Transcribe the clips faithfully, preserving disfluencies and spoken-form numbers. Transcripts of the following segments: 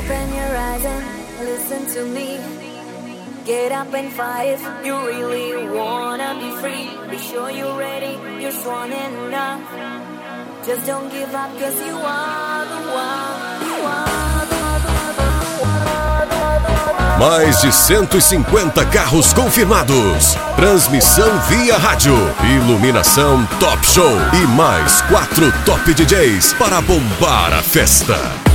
Open your eyes and listen to me. Get up and fight if you really wanna be free. Be sure you're ready, you're strong enough. Just don't give up, cause you are the one. You are the one. Mais de cento e cinquenta carros confirmados. Transmissão via rádio. Iluminação Top Show. E mais quatro top D Js para bombar a festa.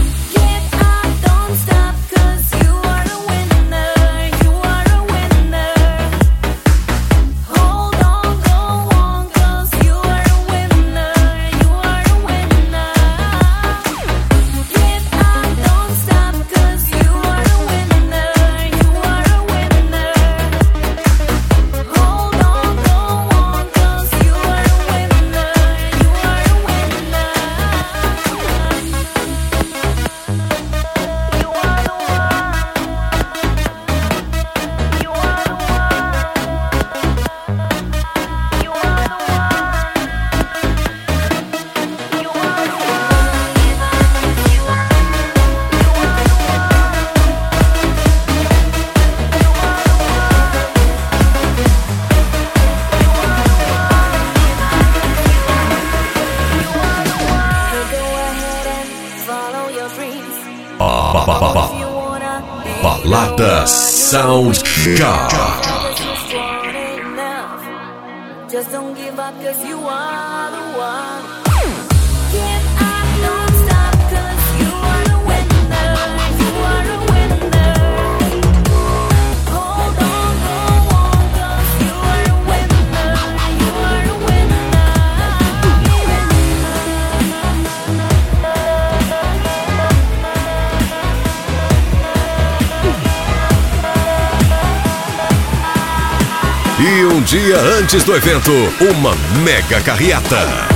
Balada Soundgar. Just don't give up, cause you are the one. E um dia antes do evento, uma mega carreata.